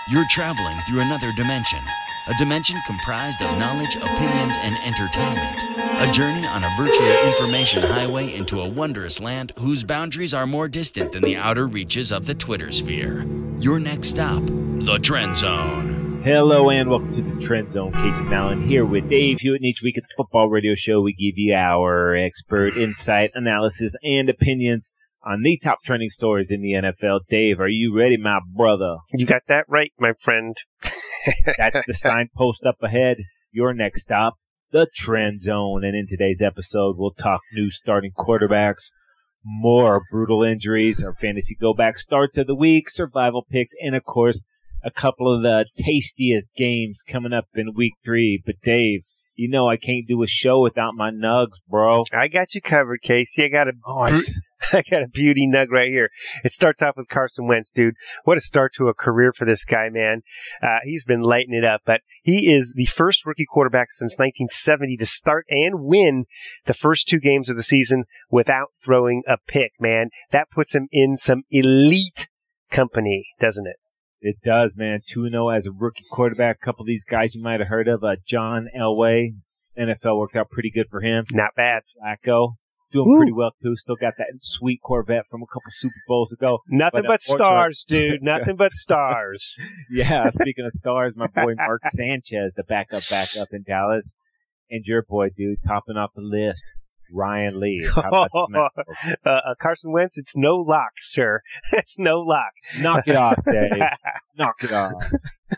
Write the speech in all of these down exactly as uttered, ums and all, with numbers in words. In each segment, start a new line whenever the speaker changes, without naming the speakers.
You're traveling through another dimension. A dimension comprised of knowledge, opinions, and entertainment. A journey on a virtual information highway into a wondrous land whose boundaries are more distant than the outer reaches of the Twitter sphere. Your next stop, the Trend Zone.
Hello and welcome to the Trend Zone. Casey Mallon here with Dave Hewitt, and each week at the Football Radio Show we give you our expert insight, analysis, and opinions on the top trending stories in the N F L. Dave, are you ready, my brother?
You got that right, my friend.
That's the signpost up ahead. Your next stop, the Trend Zone. And in today's episode, we'll talk new starting quarterbacks, more brutal injuries, our fantasy go-back starts of the week, survival picks, and, of course, a couple of the tastiest games coming up in week three. But, Dave, you know I can't do a show without my nugs, bro.
I got you covered, Casey. I got a
Oh, I s-
I got a beauty nug right here. It starts off with Carson Wentz, dude. What a start to a career for this guy, man. Uh, he's been lighting it up, but he is the first rookie quarterback since nineteen seventy to start and win the first two games of the season without throwing a pick, man. That puts him in some elite company, doesn't it?
It does, man. two and oh as a rookie quarterback. A couple of these guys you might have heard of. Uh, John Elway. N F L worked out pretty good for him.
Not bad.
Flacco. Doing
Woo.
pretty well, too. Still got that sweet Corvette from a couple Super Bowls ago.
Nothing
But
but
unfortunately-
stars, dude. Nothing but stars.
Yeah, speaking of stars, my boy Mark Sanchez, the backup backup in Dallas. And your boy, dude, topping off the list, Ryan Lee. How about the Metals?
uh, uh, Carson Wentz, it's no lock, sir. It's no lock.
Knock it off, Dave. Knock it off.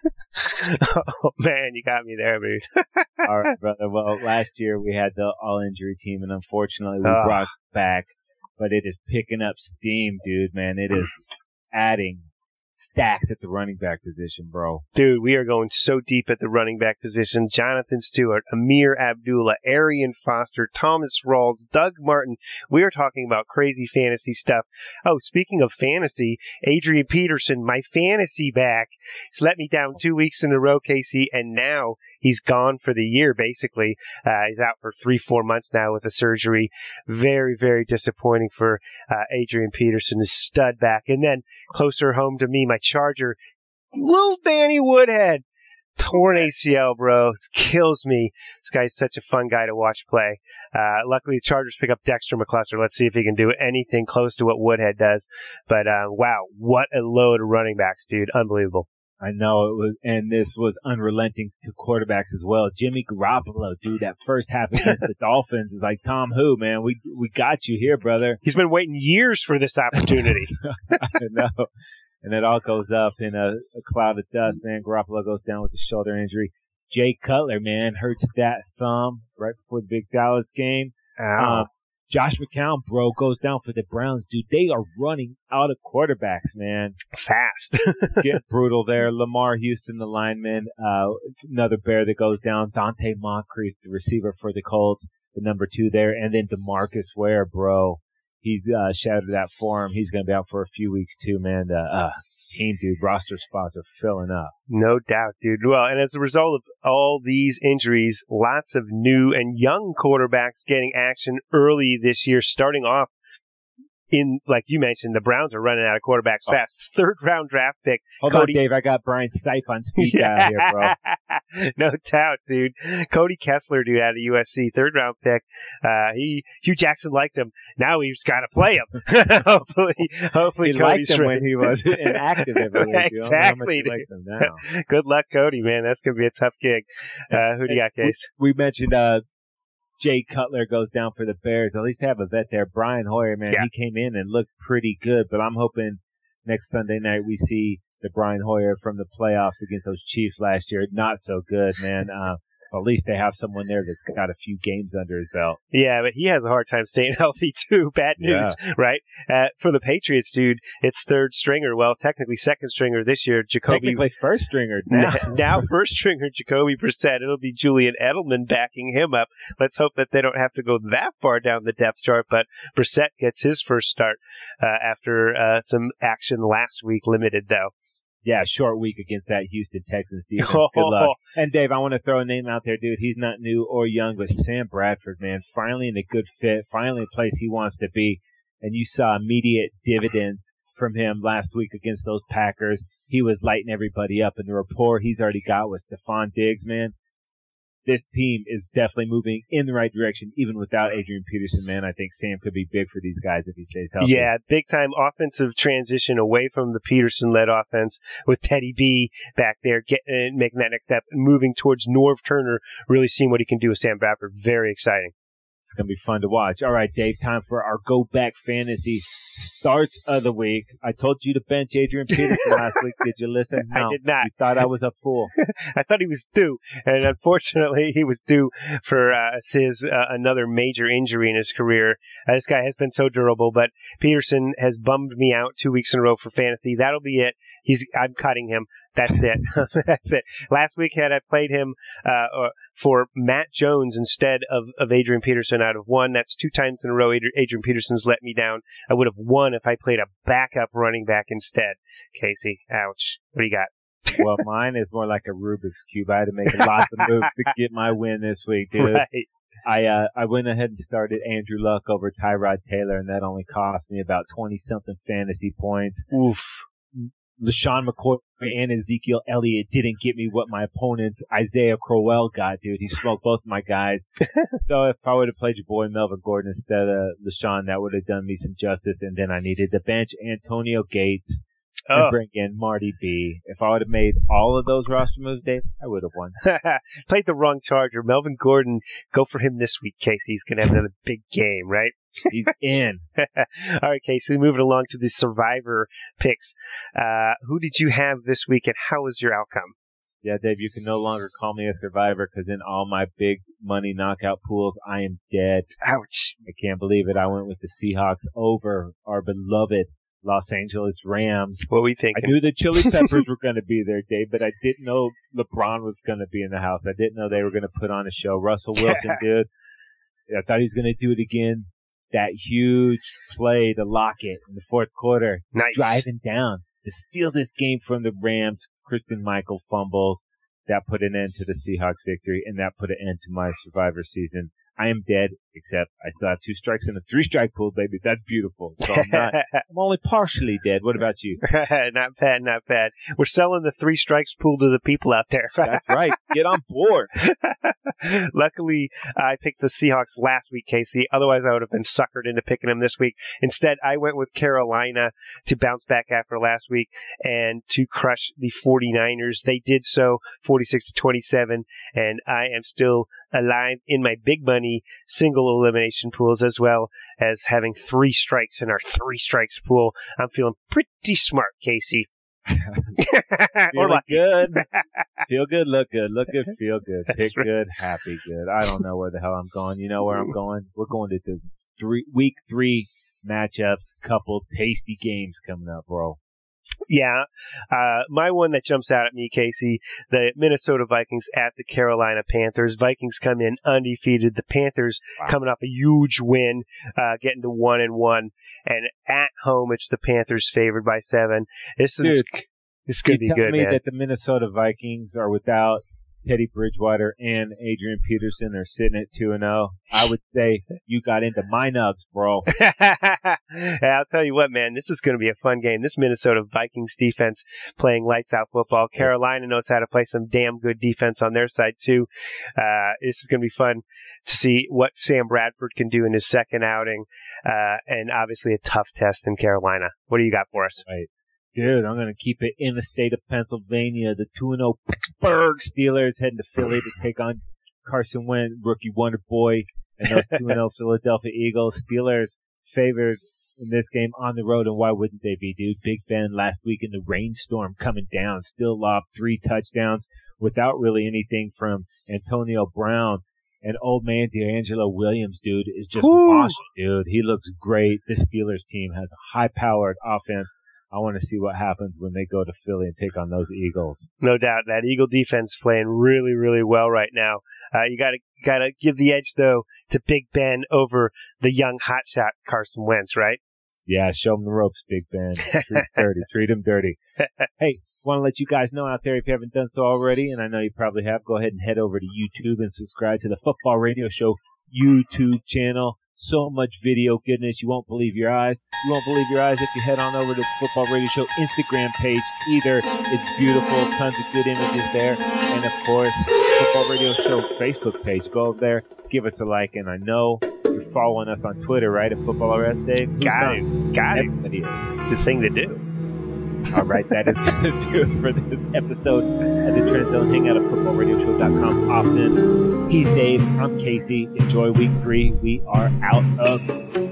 Oh, man, you got me there, dude.
All right, brother. Well, last year we had the all-injury team, and unfortunately we
Ugh.
brought it back. But it is picking up steam, dude, man. It is adding stacks at the running back position, bro.
Dude, we are going so deep at the running back position. Jonathan Stewart, Amir Abdullah, Arian Foster, Thomas Rawls, Doug Martin. We are talking about crazy fantasy stuff. Oh, speaking of fantasy, Adrian Peterson, my fantasy back, has let me down two weeks in a row, Casey, and now he's gone for the year, basically. Uh, he's out for three, four months now with a surgery. Very, very disappointing for uh, Adrian Peterson, his stud back. And then closer home to me, my Charger, little Danny Woodhead, torn A C L, bro. It kills me. This guy's such a fun guy to watch play. Uh, luckily, the Chargers pick up Dexter McCluster. Let's see if he can do anything close to what Woodhead does. But uh, wow, what a load of running backs, dude. Unbelievable.
I know it was, and this was unrelenting to quarterbacks as well. Jimmy Garoppolo, dude, that first half against the Dolphins was like, Tom who, man? We we got you here, brother.
He's been waiting years for this opportunity.
I know. And it all goes up in a, a cloud of dust, man. Garoppolo goes down with a shoulder injury. Jay Cutler, man, hurts that thumb right before the big Dallas game.
Ow.
Um, Josh McCown, bro, goes down for the Browns. Dude, they are running out of quarterbacks, man.
Fast.
It's getting brutal there. Lamar Houston, the lineman. Uh, another Bear that goes down. Dante Moncrief, the receiver for the Colts, the number two there. And then DeMarcus Ware, bro. He's uh, shattered that forearm. He's going to be out for a few weeks, too, man. The uh, team, dude, roster spots are filling up.
No doubt, dude. Well, and as a result of all these injuries, lots of new and young quarterbacks getting action early this year, starting off in, like you mentioned, the Browns are running out of quarterbacks
Oh.
fast. Third round draft pick.
Hold
Cody-
on, Dave. I got Brian Sipe on speed dial here, bro.
No doubt, dude. Cody Kessler, dude, out of U S C, third round pick. Uh, he, Hugh Jackson liked him. Now he's got to play him. hopefully, hopefully
He
Cody's
liked him
ready.
when he was inactive every week. You don't know how much he
Exactly,
likes him now.
Good luck, Cody, man. That's going to be a tough gig. Uh, who do you got, Case?
We mentioned uh, Jay Cutler goes down for the Bears. At least have a vet there. Brian Hoyer, man,
Yeah.
he came in and looked pretty good, but I'm hoping next Sunday night we see the Brian Hoyer from the playoffs against those Chiefs last year. Not so good, man. Uh, at least they have someone there that's got a few games under his belt.
Yeah, but he has a hard time staying healthy, too. Bad news, right? Uh, for the Patriots, dude, it's third stringer. Well, technically second stringer this year, Jacoby.
Technically first stringer now.
now first stringer Jacoby Brissett. It'll be Julian Edelman backing him up. Let's hope that they don't have to go that far down the depth chart, but Brissett gets his first start uh, after uh, some action last week, limited though.
Yeah, short week against that Houston Texans defense. Good luck. And Dave, I want to throw a name out there, dude. He's not new or young, but Sam Bradford, man, finally in a good fit, finally a place he wants to be. And you saw immediate dividends from him last week against those Packers. he was lighting everybody up. And the rapport he's already got with Stephon Diggs, man, this team is definitely moving in the right direction, even without Adrian Peterson, man. I think Sam could be big for these guys if he stays healthy.
Yeah, big-time offensive transition away from the Peterson-led offense with Teddy B back there, getting, making that next step, moving towards Norv Turner, really seeing what he can do with Sam Bradford. Very exciting.
It's going to be fun to watch. All right, Dave, time for our Go Back Fantasy starts of the week. I told you to bench Adrian Peterson last week. Did you listen? No.
I did not.
You thought I was a fool.
I thought he was due, and unfortunately, he was due for uh, his uh, another major injury in his career. Uh, this guy has been so durable, but Peterson has bummed me out two weeks in a row for fantasy. That'll be it. He's I'm cutting him. That's it. That's it. Last week, had I played him uh, for Matt Jones instead of, of Adrian Peterson, I'd have won. That's two times in a row Adrian Peterson's let me down. I would have won if I played a backup running back instead. Casey, ouch. What do you got?
Well, mine is more like a Rubik's Cube. I had to make lots of moves to get my win this week, dude.
Right.
I uh, I went ahead and started Andrew Luck over Tyrod Taylor, and that only cost me about twenty-something fantasy points.
Oof.
LaShawn McCoy and Ezekiel Elliott didn't get me what my opponent's Isaiah Crowell got, dude. He smoked both of my guys. So if I would have played your boy Melvin Gordon instead of LaShawn, that would have done me some justice. And then I needed to bench Antonio Gates and
oh.
bring in Marty B. If I would have made all of those roster moves, Dave, I would have won.
Played the wrong Charger. Melvin Gordon, go for him this week, Casey. He's going to have another big game, right?
He's in.
All right, Casey, moving along to the Survivor picks. Uh, who did you have this week, and how was your outcome?
Yeah, Dave, you can no longer call me a survivor because in all my big money knockout pools, I am dead.
Ouch.
I can't believe it. I went with the Seahawks over our beloved Los Angeles Rams.
What were we thinking?
I knew the Chili Peppers were going to be there, Dave, but I didn't know LeBron was going to be in the house. I didn't know they were going to put on a show. Russell Wilson, dude. I thought he was going to do it again. That huge play to lock it in the fourth quarter.
Nice.
Driving down to steal this game from the Rams. Kristen Michael fumbles. That put an end to the Seahawks victory, and that put an end to my Survivor season. I am dead, except I still have two strikes in a three-strike pool, baby. That's beautiful. So I'm not. I'm only partially dead. What about you?
Not bad, not bad. We're selling the three strikes pool to the people out there.
That's right. Get on board.
Luckily, I picked the Seahawks last week, Casey. Otherwise, I would have been suckered into picking them this week. Instead, I went with Carolina to bounce back after last week and to crush the 49ers. They did so, forty-six to twenty-seven, and I am still alive in my big money single elimination pools, as well as having three strikes in our three strikes pool. I'm feeling pretty smart, Casey.
Feel
like
good. Feel good, look good. Look good, feel good.
That's
Pick
right.
good, happy good. I don't know where the hell I'm going. You know where I'm going? We're going to the three, week three matchups. Couple tasty games coming up, bro.
Yeah. Uh, my one that jumps out at me, Casey, the Minnesota Vikings at the Carolina Panthers. Vikings come in undefeated. The Panthers
Wow.
coming off a huge win, uh, getting to one and one. And at home, it's the Panthers favored by seven. This is,
Dude,
this is going to
You
be
tell
good,
me
man.
that the Minnesota Vikings are without Teddy Bridgewater and Adrian Peterson are sitting at two and zero. I would say you got into my nugs, bro.
Yeah, I'll tell you what, man, this is going to be a fun game. This Minnesota Vikings defense playing lights out football. Carolina knows how to play some damn good defense on their side, too. Uh, this is going to be fun to see what Sam Bradford can do in his second outing. Uh, and obviously a tough test in Carolina. What do you got for us?
Right. Dude, I'm going to keep it in the state of Pennsylvania. The two and oh Pittsburgh Steelers heading to Philly to take on Carson Wentz, rookie wonder boy, and those two and oh Philadelphia Eagles. Steelers favored in this game on the road, and why wouldn't they be, dude? Big Ben last week in the rainstorm coming down, still lobbed three touchdowns without really anything from Antonio Brown. And old man D'Angelo Williams, dude, is just moshing, dude. He looks great. This Steelers team has a high-powered offense. I want to see what happens when they go to Philly and take on those Eagles.
No doubt. That Eagle defense playing really, really well right now. Uh, you gotta, gotta give the edge, though, to Big Ben over the young hotshot Carson Wentz, right?
Yeah, show them the ropes, Big Ben. Treat him dirty. Treat him dirty. Hey, want to let you guys know out there, if you haven't done so already, and I know you probably have, go ahead and head over to YouTube and subscribe to the Football Radio Show YouTube channel. So much video goodness. You won't believe your eyes. You won't believe your eyes if you head on over to the Football Radio Show Instagram page either. It's beautiful. Tons of good images there. And, of course, Football Radio Show Facebook page. Go over there. Give us a like. And I know you're following us on Twitter, right? At Football R S, Dave? Who's
Got it. Got it.
Everybody is.
It's the thing to do.
All right, that is going to do it for this episode of the Trend Zone. Hang out at football radio show dot com often. He's Dave. I'm Casey. Enjoy week three. We are out of